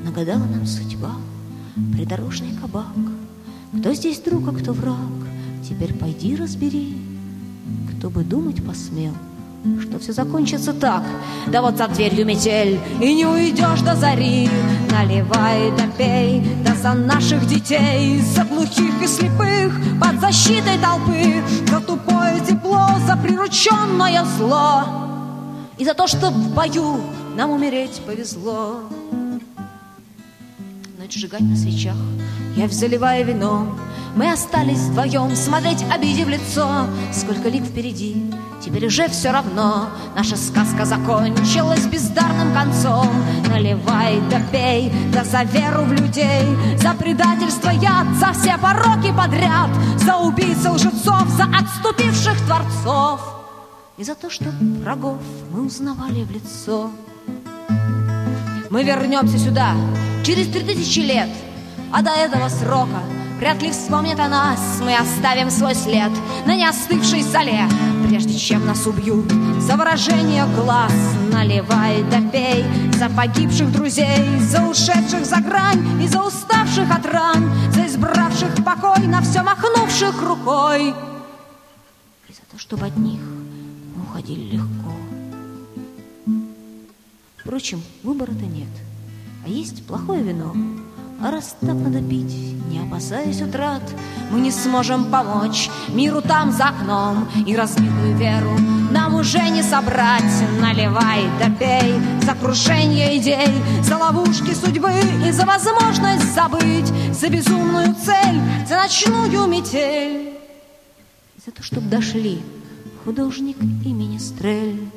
нагадала нам судьба, придорожный кабак. Кто здесь друг, а кто враг, теперь пойди разбери. Кто бы думать посмел, что все закончится так. Да вот за дверью метель, и не уйдешь до зари. Наливай да пей, да за наших детей, за глухих и слепых, под защитой толпы, за тупое тепло, за прирученное зло, и за то, что в бою нам умереть повезло. Ночь сжигать на свечах, я заливаю вином. Мы остались вдвоем, смотреть обиде в лицо. Сколько лик впереди, теперь уже все равно. Наша сказка закончилась бездарным концом. Наливай да пей, да за веру в людей, за предательство яд, за все пороки подряд, за убийц лжецов, за отступивших творцов, и за то, что врагов мы узнавали в лицо. Мы вернемся сюда через 3000 лет, а до этого срока вряд ли вспомнят о нас. Мы оставим свой след на неостывшей золе, прежде чем нас убьют за выражение глаз. Наливай да пей за погибших друзей, за ушедших за грань и за уставших от ран, за избравших покой, на все махнувших рукой, и за то, чтобы от них мы уходили легко. Впрочем, выбора-то нет, а есть плохое вино. А раз так надо пить, не опасаясь утрат, мы не сможем помочь миру там за окном, и разбитую веру нам уже не собрать. Наливай да пей за крушение идей, за ловушки судьбы и за возможность забыть, за безумную цель, за ночную метель, за то, чтоб дошли художник и министрель.